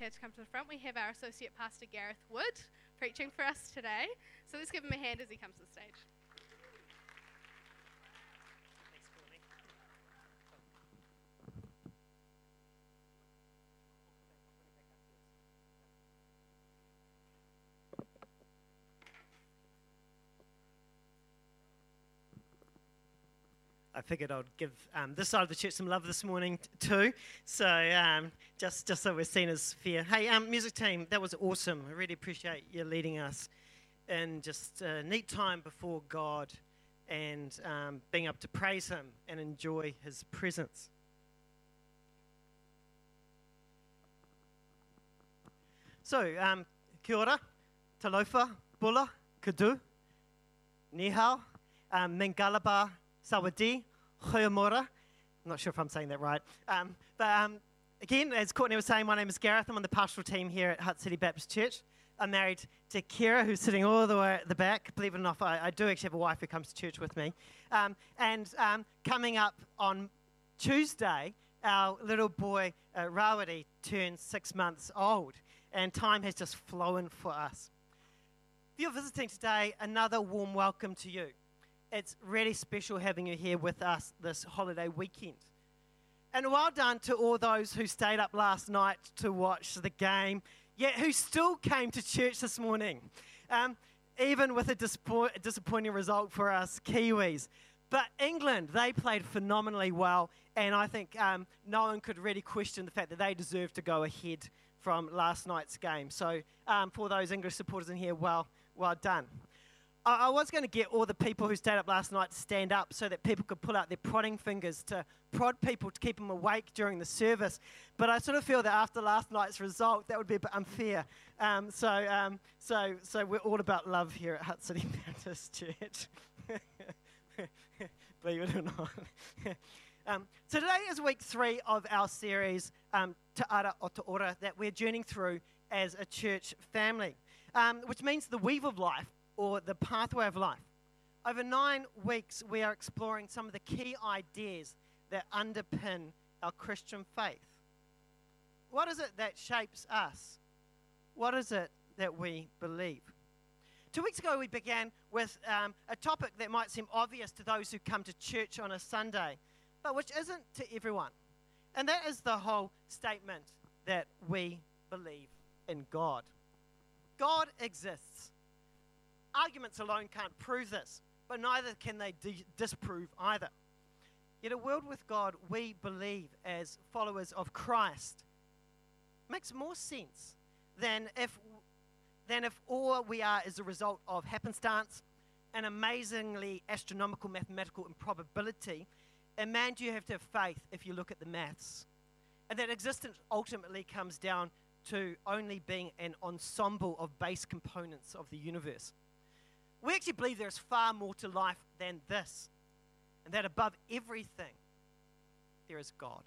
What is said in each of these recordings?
prepared to come to the front, we have our Associate Pastor Gareth Wood preaching for us today. So let's give him a hand as he comes to the stage. Thanks, Courtney. I figured I'd give this side of the church some love this morning too, so just so we're seen as fair. Hey, music team, that was awesome. I really appreciate you leading us in just a neat time before God and being able to praise Him and enjoy His presence. So, kia ora, talofa, bula, kudu, ni hao, mengalaba, sawadi, Hoyomora. I'm not sure if I'm saying that right. But again, as Courtney was saying, my name is Gareth. I'm on the pastoral team here at Hutt City Baptist Church. I'm married to Kira, who's sitting all the way at the back. Believe it or not, I do actually have a wife who comes to church with me. And coming up on Tuesday, our little boy, Rawiri, turns 6 months old. And time has just flown for us. If you're visiting today, another warm welcome to you. It's really special having you here with us this holiday weekend. And well done to all those who stayed up last night to watch the game, yet who still came to church this morning, even with a disappointing result for us Kiwis. But England, they played phenomenally well, and I think no one could really question the fact that they deserve to go ahead from last night's game. So for those English supporters in here, well done. I was going to get all the people who stayed up last night to stand up so that people could pull out their prodding fingers to prod people to keep them awake during the service. But I sort of feel that after last night's result, that would be a bit unfair. So we're all about love here at Hutt City Baptist Church. Believe it or not. So today is week 3 of our series, Te Ara o Te Ora, that we're journeying through as a church family, which means the weave of life, or the pathway of life. Over 9 weeks, we are exploring some of the key ideas that underpin our Christian faith. What is it that shapes us? What is it that we believe? 2 weeks ago, we began with a topic that might seem obvious to those who come to church on a Sunday, but which isn't to everyone. And that is the whole statement that we believe in God. God exists. Arguments alone can't prove this, but neither can they disprove either. Yet a world with God, we believe as followers of Christ, makes more sense than if all we are is a result of happenstance, an amazingly astronomical mathematical improbability, and man, do you have to have faith if you look at the maths. And that existence ultimately comes down to only being an ensemble of base components of the universe. We actually believe there is far more to life than this, and that above everything, there is God.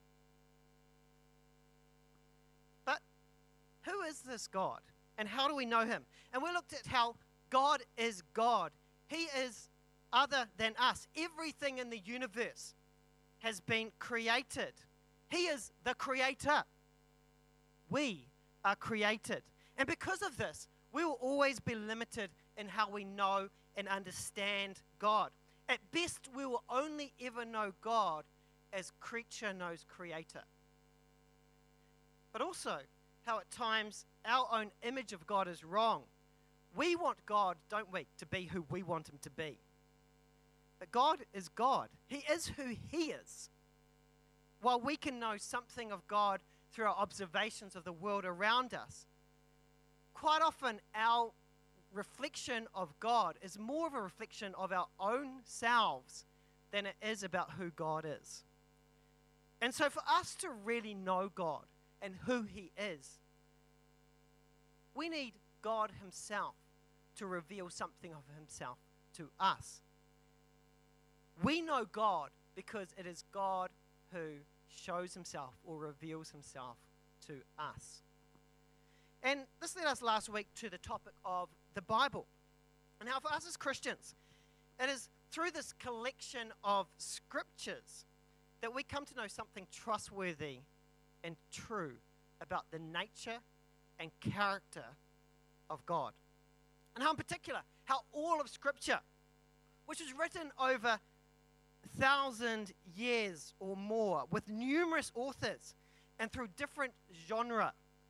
But who is this God, and how do we know Him? And we looked at how God is God. He is other than us. Everything in the universe has been created. He is the creator. We are created. And because of this, we will always be limited in how we know and understand God. At best, we will only ever know God as creature knows creator. But also, how at times our own image of God is wrong. We want God, don't we, to be who we want Him to be. But God is God. He is who He is. While we can know something of God through our observations of the world around us, quite often our reflection of God is more of a reflection of our own selves than it is about who God is. And so for us to really know God and who He is, we need God Himself to reveal something of Himself to us. We know God because it is God who shows Himself or reveals Himself to us. And this led us last week to the topic of the Bible. And now for us as Christians, it is through this collection of scriptures that we come to know something trustworthy and true about the nature and character of God. And how in particular, how all of Scripture, which was written over 1,000 years or more with numerous authors and through different genre,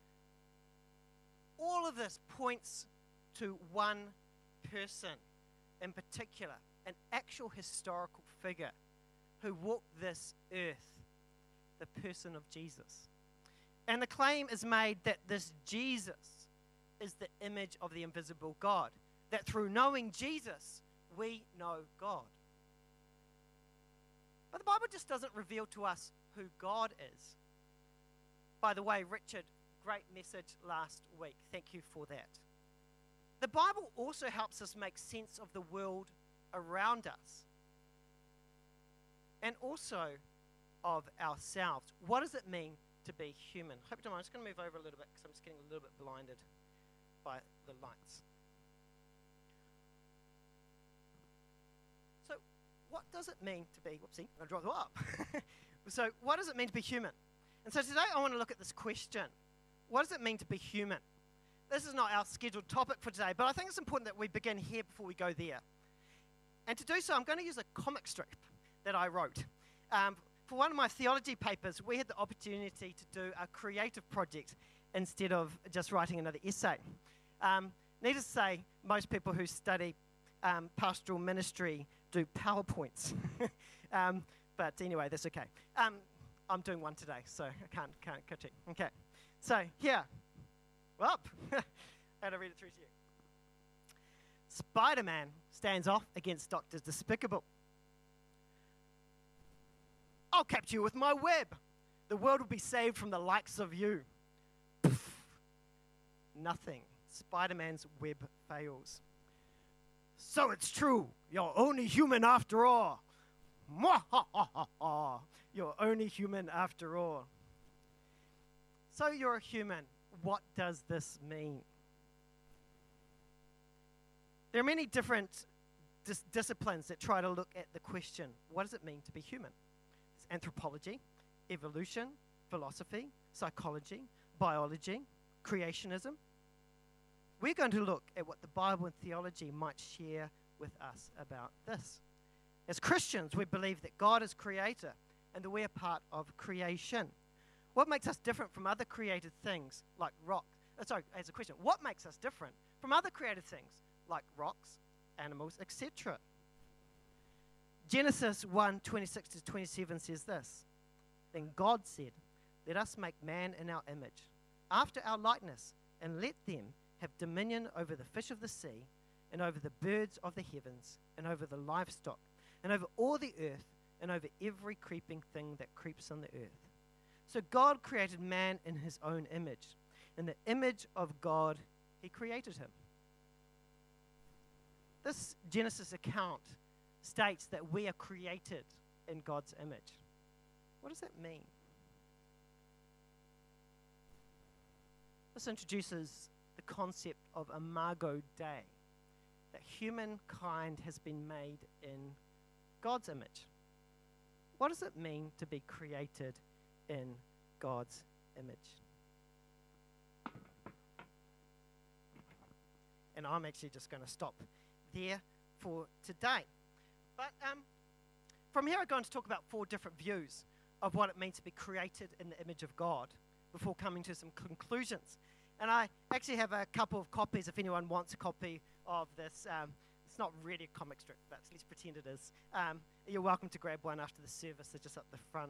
all of this points to one person in particular, an actual historical figure who walked this earth, the person of Jesus. And the claim is made that this Jesus is the image of the invisible God, that through knowing Jesus, we know God. But the Bible just doesn't reveal to us who God is. By the way, Richard, great message last week. Thank you for that. The Bible also helps us make sense of the world around us and also of ourselves. What does it mean to be human? Hope you don't mind. I'm just going to move over a little bit because I'm just getting a little bit blinded by the lights. So, what does it mean to be, whoopsie, I'm going to drop the up. So, what does it mean to be human? And so today I want to look at this question. What does it mean to be human? This is not our scheduled topic for today, but I think it's important that we begin here before we go there. And to do so, I'm going to use a comic strip that I wrote. For one of my theology papers, we had the opportunity to do a creative project instead of just writing another essay. Needless to say, most people who study pastoral ministry do PowerPoints. But anyway, that's okay. I'm doing one today, so I can't critique. Okay, so here, up. How to read it through to you. Spider-Man stands off against Dr. Despicable. I'll capture you with my web. The world will be saved from the likes of you. Poof. Nothing. Spider-Man's web fails. So it's true. You're only human after all. Mwahahaha. You're only human after all. So you're a human. What does this mean? There are many different disciplines that try to look at the question, what does it mean to be human? It's anthropology, evolution, philosophy, psychology, biology, creationism. We're going to look at what the Bible and theology might share with us about this. As Christians, we believe that God is creator and that we're part of creation. What makes us different from other created things like rock? As a question, what makes us different from other created things like rocks, animals, etc.? Genesis 1:26-27 says this. Then God said, let us make man in our image, after our likeness, and let them have dominion over the fish of the sea, and over the birds of the heavens, and over the livestock, and over all the earth, and over every creeping thing that creeps on the earth. So God created man in his own image. In the image of God, he created him. This Genesis account states that we are created in God's image. What does that mean? This introduces the concept of Imago Dei, that humankind has been made in God's image. What does it mean to be created in God's image? And I'm actually just going to stop there for today. But from here I'm going to talk about 4 different views of what it means to be created in the image of God before coming to some conclusions. And I actually have a couple of copies if anyone wants a copy of this. It's not really a comic strip, but let's pretend it is. You're welcome to grab one after the service. They're just up the front.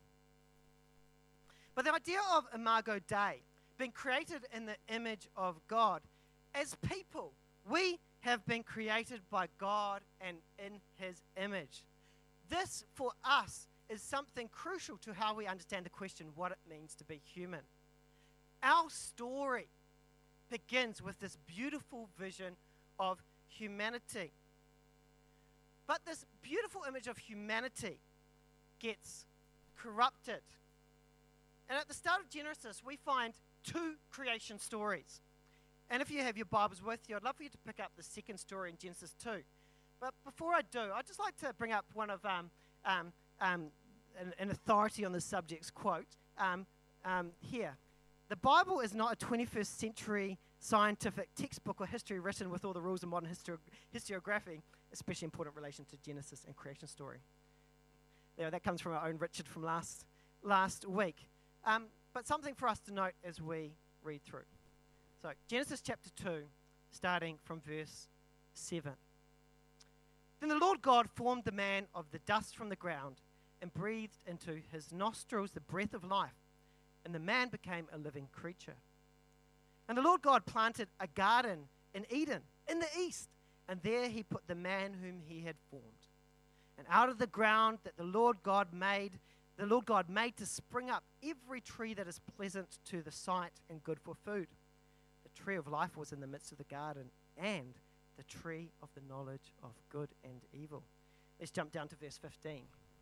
But the idea of Imago Dei, being created in the image of God, as people, we have been created by God and in his image. This, for us, is something crucial to how we understand the question, what it means to be human. Our story begins with this beautiful vision of humanity. But this beautiful image of humanity gets corrupted. And at the start of Genesis, we find 2 creation stories. And if you have your Bibles with you, I'd love for you to pick up the second story in Genesis 2. But before I do, I'd just like to bring up one of an authority on the subject's quote here. the Bible is not a 21st century scientific textbook or history written with all the rules of modern historiography, especially important in relation to Genesis and creation story. There, that comes from our own Richard from last week. But something for us to note as we read through. So, Genesis chapter 2, starting from verse 7. Then the Lord God formed the man of the dust from the ground and breathed into his nostrils the breath of life, and the man became a living creature. And the Lord God planted a garden in Eden, in the east, and there he put the man whom he had formed. And out of the ground that the Lord God made to spring up every tree that is pleasant to the sight and good for food. The tree of life was in the midst of the garden, and the tree of the knowledge of good and evil. Let's jump down to verse 15.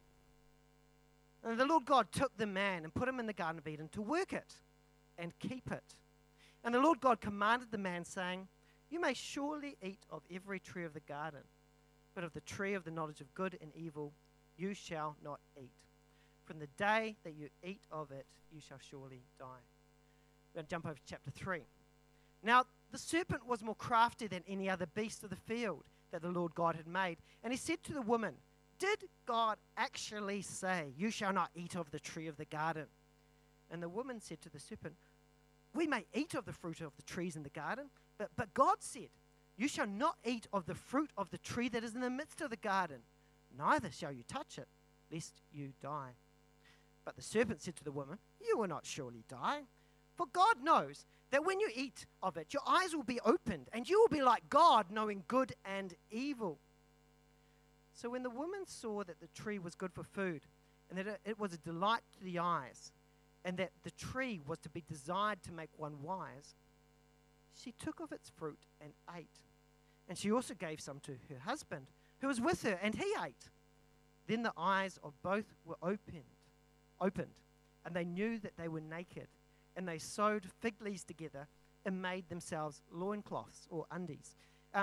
And the Lord God took the man and put him in the Garden of Eden to work it and keep it. And the Lord God commanded the man, saying, You may surely eat of every tree of the garden, but of the tree of the knowledge of good and evil you shall not eat. From the day that you eat of it, you shall surely die. We're going to jump over to chapter 3. Now, the serpent was more crafty than any other beast of the field that the Lord God had made. And he said to the woman, Did God actually say, You shall not eat of the tree of the garden? And the woman said to the serpent, We may eat of the fruit of the trees in the garden, but God said, You shall not eat of the fruit of the tree that is in the midst of the garden, neither shall you touch it, lest you die. But the serpent said to the woman, You will not surely die, for God knows that when you eat of it, your eyes will be opened, and you will be like God, knowing good and evil. So when the woman saw that the tree was good for food, and that it was a delight to the eyes, and that the tree was to be desired to make one wise, she took of its fruit and ate. And she also gave some to her husband, who was with her, and he ate. Then the eyes of both were opened, and they knew that they were naked. And they sewed fig leaves together and made themselves loincloths or undies.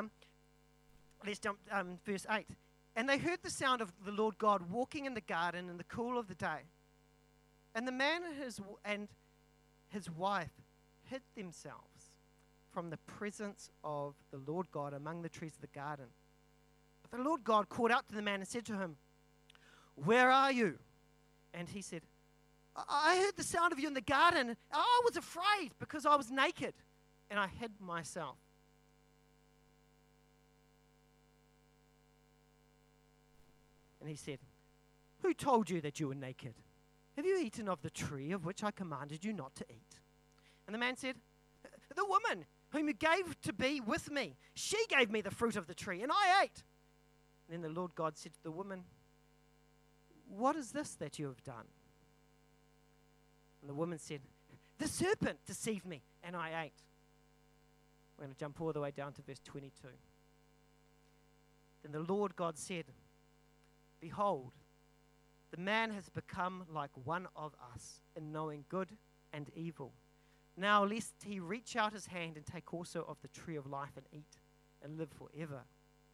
Let's jump verse 8. And they heard the sound of the Lord God walking in the garden in the cool of the day. And the man and his wife hid themselves from the presence of the Lord God among the trees of the garden. But the Lord God called out to the man and said to him, Where are you? And he said, I heard the sound of you in the garden. And I was afraid because I was naked, and I hid myself. And he said, Who told you that you were naked? Have you eaten of the tree of which I commanded you not to eat? And the man said, The woman whom you gave to be with me, she gave me the fruit of the tree, and I ate. And then the Lord God said to the woman, What is this that you have done? And the woman said, The serpent deceived me, and I ate. We're going to jump all the way down to verse 22. Then the Lord God said, Behold, the man has become like one of us in knowing good and evil. Now lest he reach out his hand and take also of the tree of life and eat and live forever.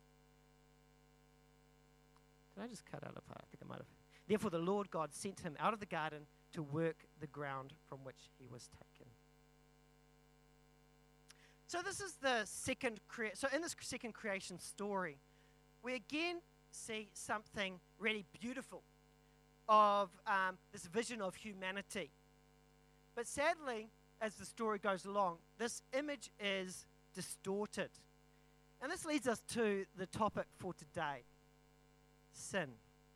Did I just cut out a part? I think I might have. Therefore the Lord God sent him out of the garden to work the ground from which he was taken. So this is the so in this second creation story, we again see something really beautiful of this vision of humanity. But sadly, as the story goes along, this image is distorted. And this leads us to the topic for today, sin.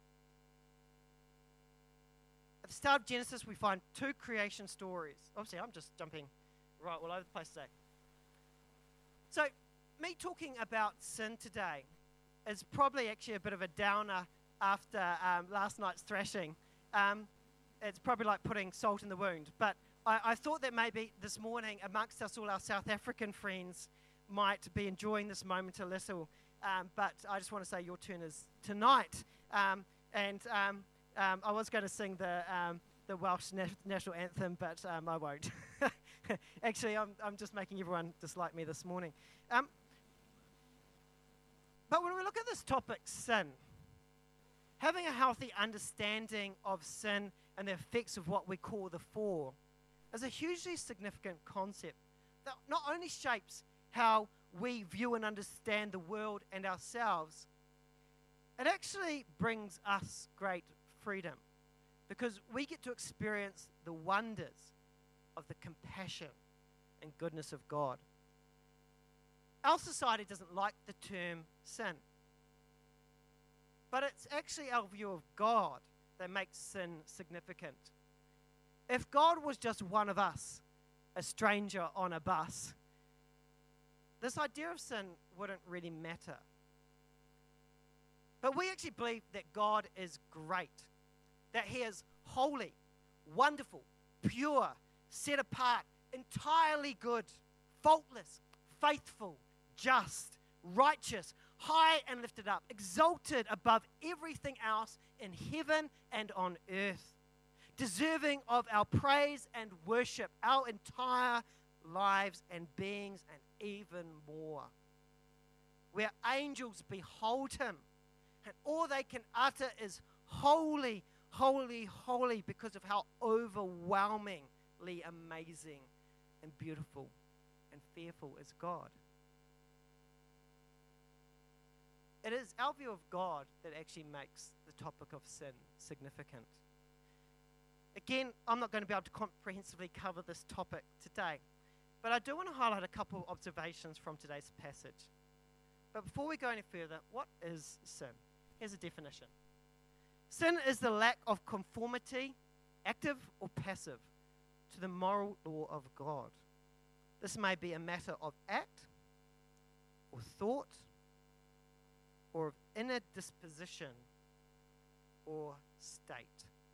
At the start of Genesis, we find two creation stories. Obviously, I'm just jumping right all over the place today. So, me talking about sin today is probably actually a bit of a downer after last night's thrashing. It's probably like putting salt in the wound. But I thought that maybe this morning, amongst us all, our South African friends might be enjoying this moment a little. But I just want to say your turn is tonight. I was going to sing the Welsh national anthem, but I won't. Actually, I'm just making everyone dislike me this morning. But when we look at this topic, sin, having a healthy understanding of sin and the effects of what we call the fall is a hugely significant concept that not only shapes how we view and understand the world and ourselves, it actually brings us great freedom because we get to experience the wonders of the compassion and goodness of God. Our society doesn't like the term sin, but it's actually our view of God that makes sin significant. If God was just one of us, a stranger on a bus, this idea of sin wouldn't really matter. But we actually believe that God is great, that He is holy, wonderful, pure, set apart, entirely good, faultless, faithful, just, righteous, high and lifted up, exalted above everything else in heaven and on earth, deserving of our praise and worship, our entire lives and beings, and even more. Where angels behold Him, and all they can utter is holy, holy, holy, because of how overwhelmingly amazing and beautiful and fearful is God. It is our view of God that actually makes the topic of sin significant. Again, I'm not going to be able to comprehensively cover this topic today, but I do want to highlight a couple of observations from today's passage. But before we go any further, what is sin? Here's a definition. Sin is the lack of conformity, active or passive, to the moral law of God. This may be a matter of act or thought or of inner disposition or state.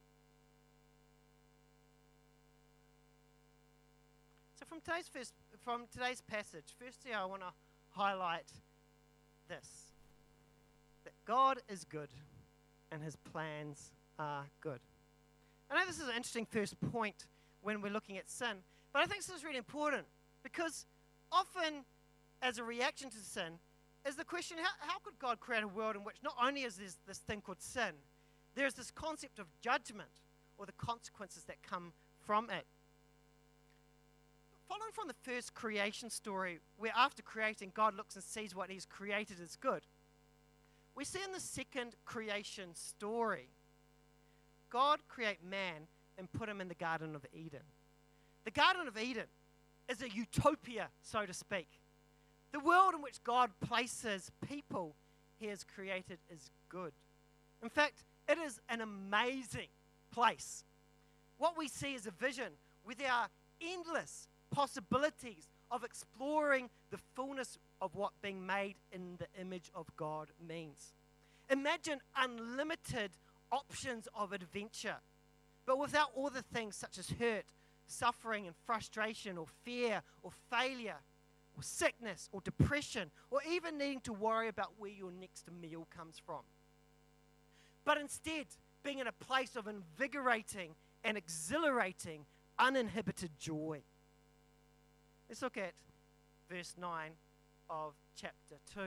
So from today's passage, firstly I want to highlight this, that God is good and His plans are good. I know this is an interesting first point when we're looking at sin, but I think this is really important because often as a reaction to sin is the question, how could God create a world in which not only is there this thing called sin, there's this concept of judgment or the consequences that come from it. Following from the first creation story, where after creating, God looks and sees what He's created as good, we see in the second creation story, God create man and put him in the Garden of Eden. The Garden of Eden is a utopia, so to speak. The world in which God places people He has created is good. In fact, it is an amazing place. What we see is a vision where there are endless possibilities of exploring the fullness of what being made in the image of God means. Imagine unlimited options of adventure, but without all the things such as hurt, suffering and frustration, or fear, or failure, or sickness, or depression, or even needing to worry about where your next meal comes from. But instead, being in a place of invigorating and exhilarating, uninhibited joy. Let's look at verse 9 of chapter 2.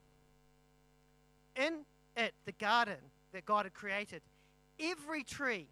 In it, the garden that God had created, every tree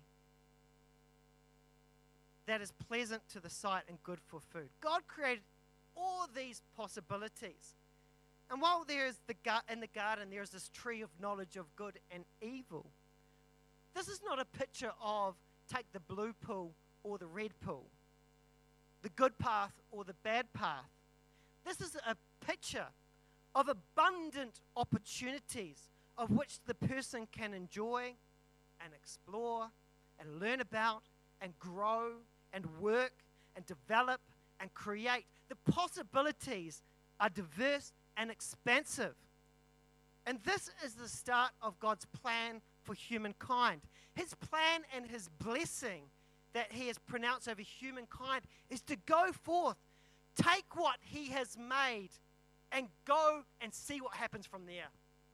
that is pleasant to the sight and good for food. God created all these possibilities. And while there is in the garden, there is this tree of knowledge of good and evil. This is not a picture of take the blue pill or the red pill, the good path or the bad path. This is a picture of abundant opportunities of which the person can enjoy and explore and learn about and grow and work and develop and create. The possibilities are diverse and expansive. And this is the start of God's plan for humankind. His plan and His blessing that He has pronounced over humankind is to go forth, take what He has made, and go and see what happens from there.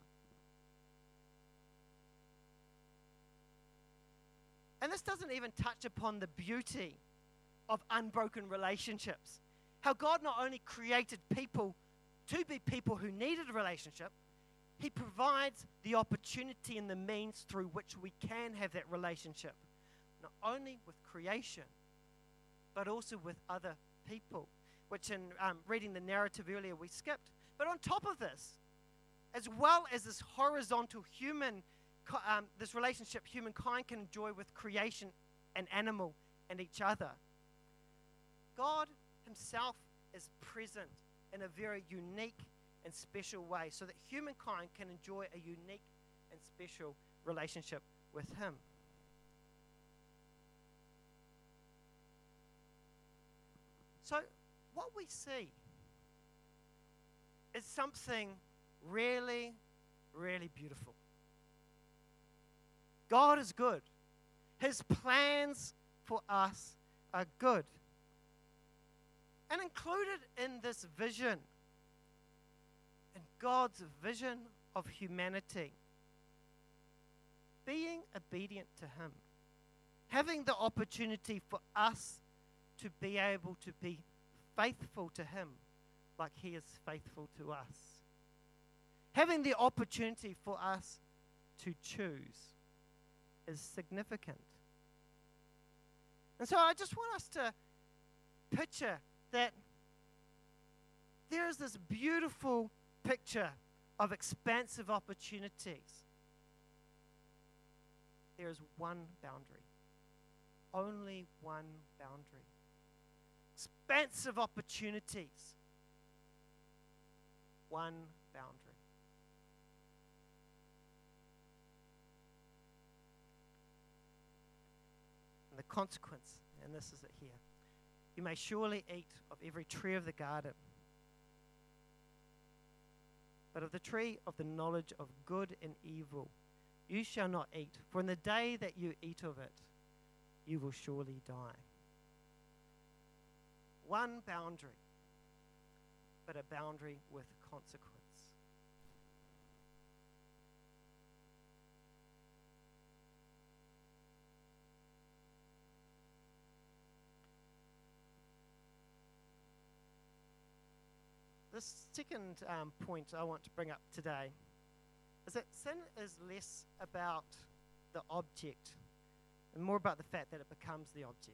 And this doesn't even touch upon the beauty of unbroken relationships. How God not only created people to be people who needed a relationship, He provides the opportunity and the means through which we can have that relationship. Not only with creation, but also with other people, which in reading the narrative earlier we skipped. But on top of this, as well as this horizontal this relationship humankind can enjoy with creation and animal and each other, God himself is present in a very unique and special way so that humankind can enjoy a unique and special relationship with him. So what we see is something really, really beautiful. God is good. His plans for us are good. And included in this vision, in God's vision of humanity, being obedient to him, having the opportunity for us to be able to be faithful to him like he is faithful to us. Having the opportunity for us to choose is significant. And so I just want us to picture that there is this beautiful picture of expansive opportunities. There is one boundary. Only one boundary. Expansive opportunities. One boundary. And the consequence, and this is it here, you may surely eat of every tree of the garden, but of the tree of the knowledge of good and evil you shall not eat, for in the day that you eat of it, you will surely die. One boundary, but a boundary with consequence. The second point I want to bring up today is that sin is less about the object and more about the fact that it becomes the object.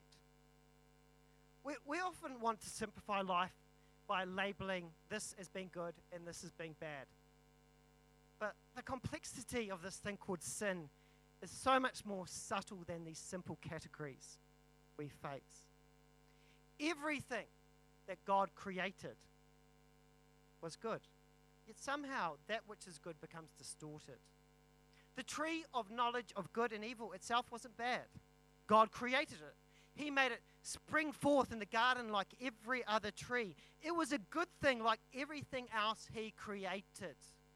We often want to simplify life by labeling this as being good and this as being bad. But the complexity of this thing called sin is so much more subtle than these simple categories we face. Everything that God created was good, yet somehow that which is good becomes distorted. The tree of knowledge of good and evil itself wasn't bad. God created it. He made it spring forth in the garden like every other tree. It was a good thing like everything else he created.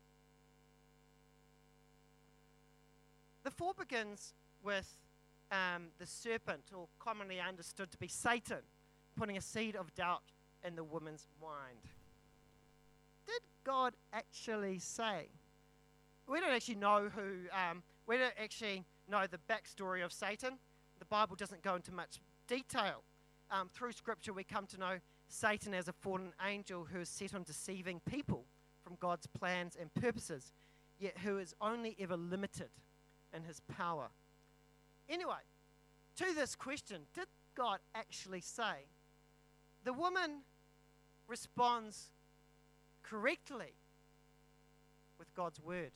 The fall begins with the serpent, or commonly understood to be Satan, putting a seed of doubt in the woman's mind. Did God actually say? We don't actually know we don't actually know the backstory of Satan. The Bible doesn't go into much detail. Through Scripture, we come to know Satan as a fallen angel who is set on deceiving people from God's plans and purposes, yet who is only ever limited in his power. Anyway, to this question, did God actually say? The woman responds correctly with God's word.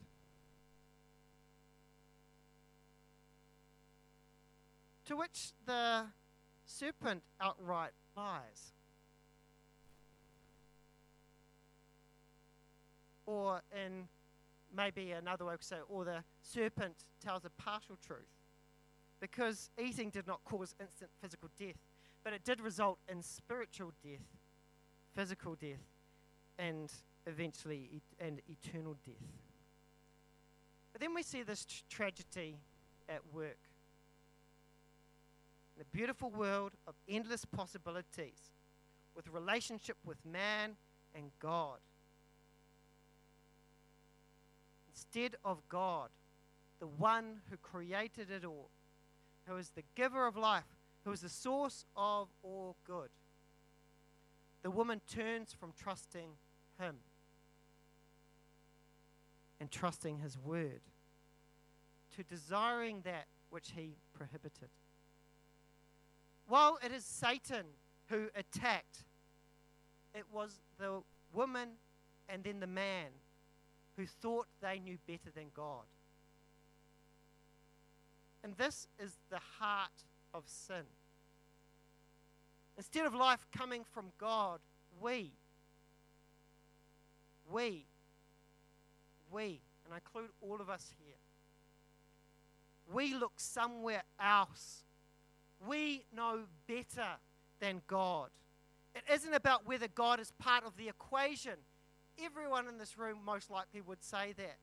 To which the serpent outright lies. Or in maybe another way we could say, or the serpent tells a partial truth. Because eating did not cause instant physical death, but it did result in spiritual death, physical death, and eventually and eternal death. But then we see this tragedy at work. In a beautiful world of endless possibilities, with relationship with man and God. Instead of God, the one who created it all, who is the giver of life, who is the source of all good, the woman turns from trusting him and trusting his word to desiring that which he prohibited. while it is Satan who attacked, it was the woman and then the man who thought they knew better than God. And this is the heart of sin. Instead of life coming from God, we, and I include all of us here, we look somewhere else. We know better than God. It isn't about whether God is part of the equation. Everyone in this room most likely would say that.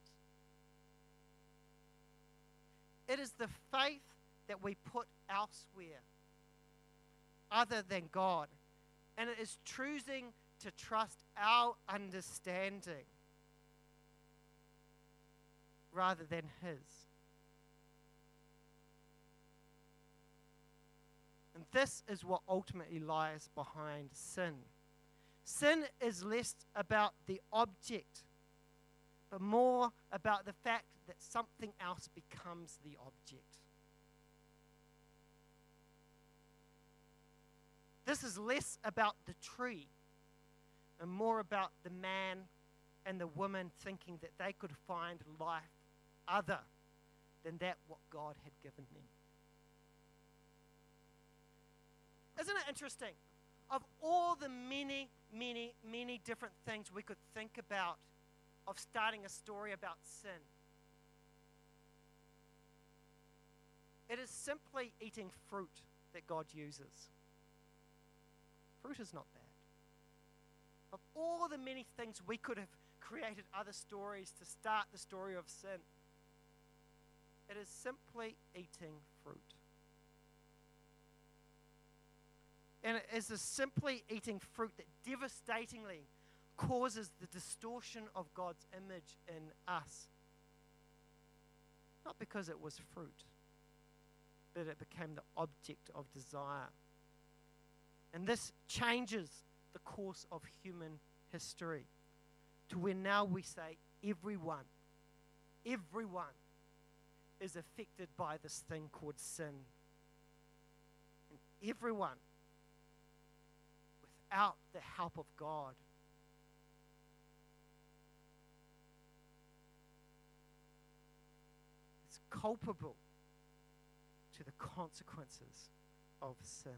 It is the faith that we put elsewhere other than God. And it is choosing to trust our understanding rather than His. And this is what ultimately lies behind sin. Sin is less about the object, but more about the fact that something else becomes the object. This is less about the tree and more about the man and the woman thinking that they could find life other than that what God had given them. Isn't it interesting? Of all the many, many, many different things we could think about of starting a story about sin, it is simply eating fruit that God uses. Fruit is not bad. Of all the many things we could have created other stories to start the story of sin, it is simply eating fruit. And it is simply eating fruit that devastatingly causes the distortion of God's image in us. Not because it was fruit, but it became the object of desire. And this changes the course of human history to where now we say everyone is affected by this thing called sin. And everyone, without the help of God, is culpable to the consequences of sin.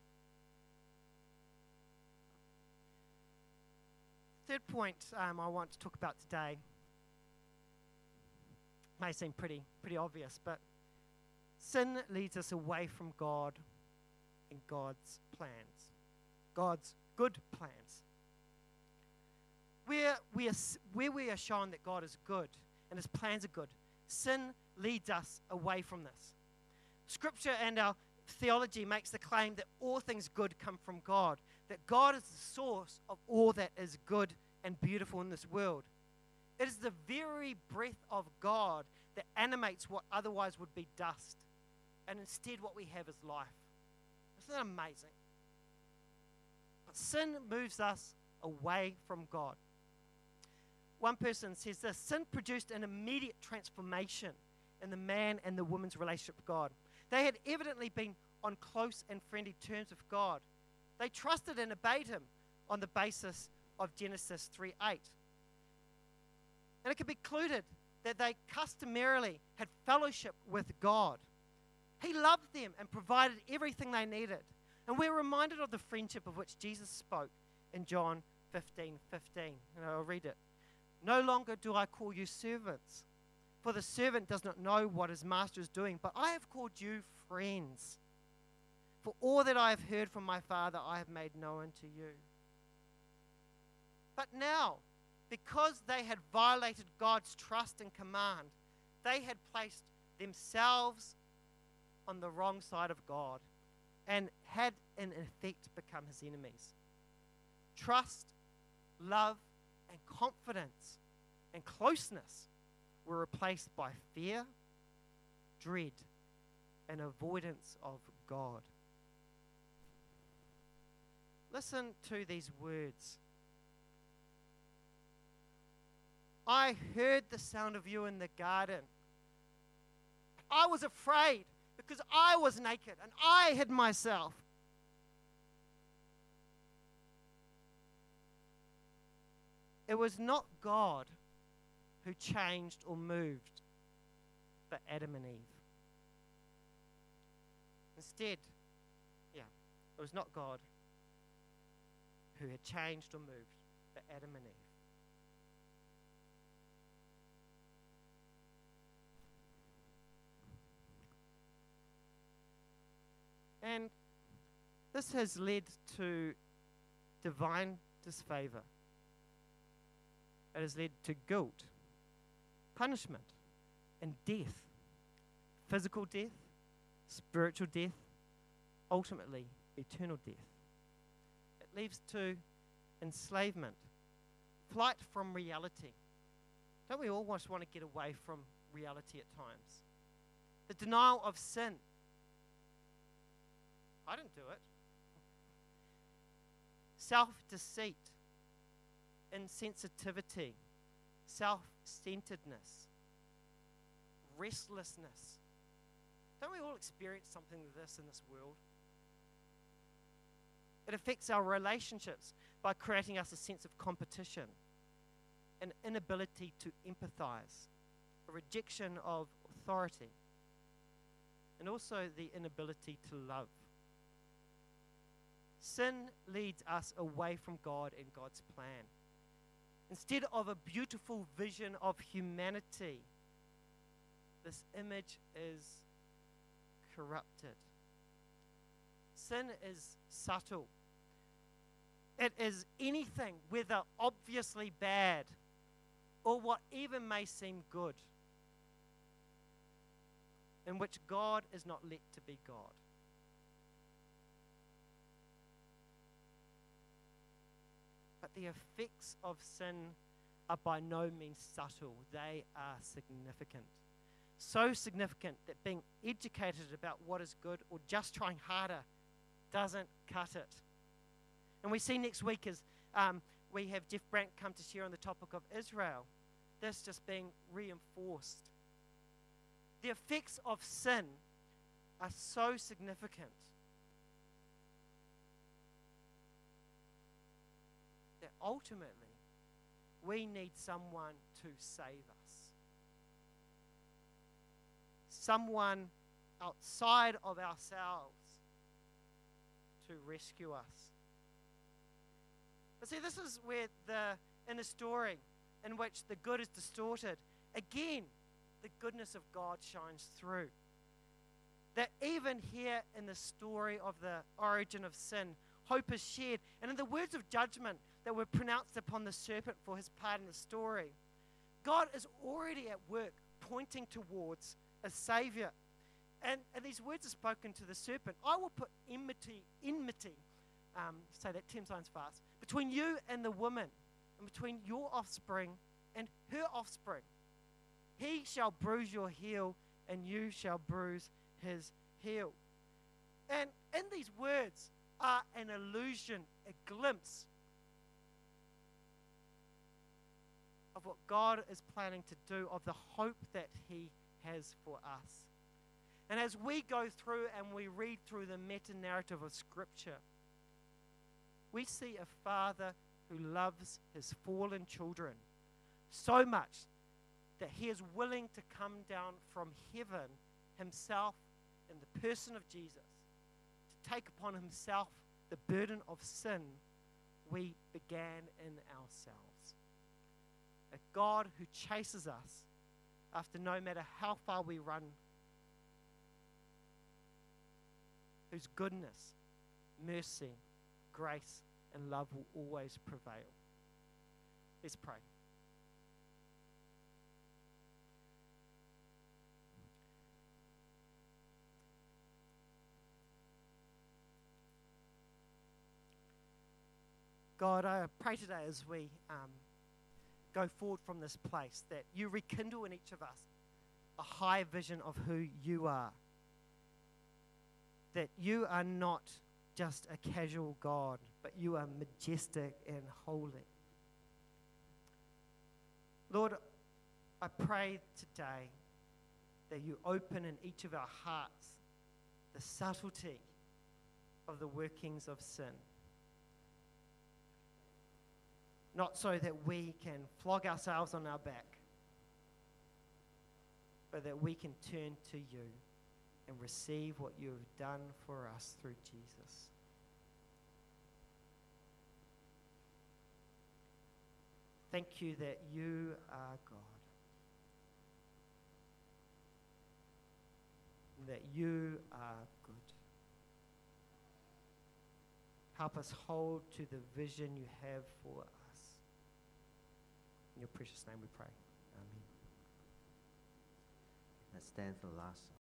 Third point I want to talk about today may seem pretty obvious, but sin leads us away from God and God's plans, God's good plans. Where we are shown that God is good and His plans are good, sin leads us away from this. Scripture and our theology makes the claim that all things good come from God, that God is the source of all that is good and beautiful in this world. It is the very breath of God that animates what otherwise would be dust, and instead what we have is life. Isn't that amazing? But sin moves us away from God. One person says this: sin produced an immediate transformation in the man and the woman's relationship with God. They had evidently been on close and friendly terms with God. They trusted and obeyed Him on the basis of Genesis 3:8. And it can be concluded that they customarily had fellowship with God. He loved them and provided everything they needed. And we're reminded of the friendship of which Jesus spoke in John 15:15. And I'll read it. No longer do I call you servants, for the servant does not know what his master is doing, but I have called you friends. For all that I have heard from my Father, I have made known to you. But now, because they had violated God's trust and command, they had placed themselves on the wrong side of God and had, in effect, become His enemies. Trust, love, and confidence and closeness were replaced by fear, dread, and avoidance of God. Listen to these words. I heard the sound of you in the garden. I was afraid because I was naked and I hid myself. it was not God who changed or moved for Adam and Eve. Instead, it was not God who had changed or moved for Adam and Eve. And this has led to divine disfavor. It has led to guilt, punishment, and death. Physical death, spiritual death, ultimately eternal death. It leads to enslavement, flight from reality. Don't we all just want to get away from reality at times? The denial of sin. I didn't do it. Self-deceit, insensitivity, self-centeredness, restlessness. Don't we all experience something of this in this world? It affects our relationships by creating us a sense of competition, an inability to empathize, a rejection of authority, and also the inability to love. Sin leads us away from God and God's plan. Instead of a beautiful vision of humanity, this image is corrupted. Sin is subtle. It is anything, whether obviously bad or what even may seem good, in which God is not let to be God. But the effects of sin are by no means subtle. They are significant. So significant that being educated about what is good or just trying harder doesn't cut it. And we see next week as we have Jeff Brandt come to share on the topic of Israel, this just being reinforced. The effects of sin are so significant that ultimately we need someone to save us. Someone outside of ourselves to rescue us. But see, this is where in the story in which the good is distorted, again, the goodness of God shines through. That even here in the story of the origin of sin, hope is shared. And in the words of judgment that were pronounced upon the serpent for his part in the story, God is already at work pointing towards a Savior. And these words are spoken to the serpent. I will put enmity, say that 10 times fast, between you and the woman, and between your offspring and her offspring. He shall bruise your heel, and you shall bruise his heel. And in these words are an allusion, a glimpse of what God is planning to do, of the hope that he has for us. And as we go through and we read through the meta-narrative of Scripture, we see a father who loves his fallen children so much that he is willing to come down from heaven himself in the person of Jesus to take upon himself the burden of sin we began in ourselves. A God who chases us after no matter how far we run, whose goodness, mercy, grace, and love will always prevail. Let's pray. God, I pray today as we go forward from this place that you rekindle in each of us a high vision of who you are. That you are not just a casual God, but you are majestic and holy. Lord, I pray today that you open in each of our hearts the subtlety of the workings of sin. not so that we can flog ourselves on our back, but that we can turn to you and receive what you have done for us through Jesus. Thank you that you are God, and that you are good. Help us hold to the vision you have for us. In your precious name we pray. Amen. Let's stand for the last song.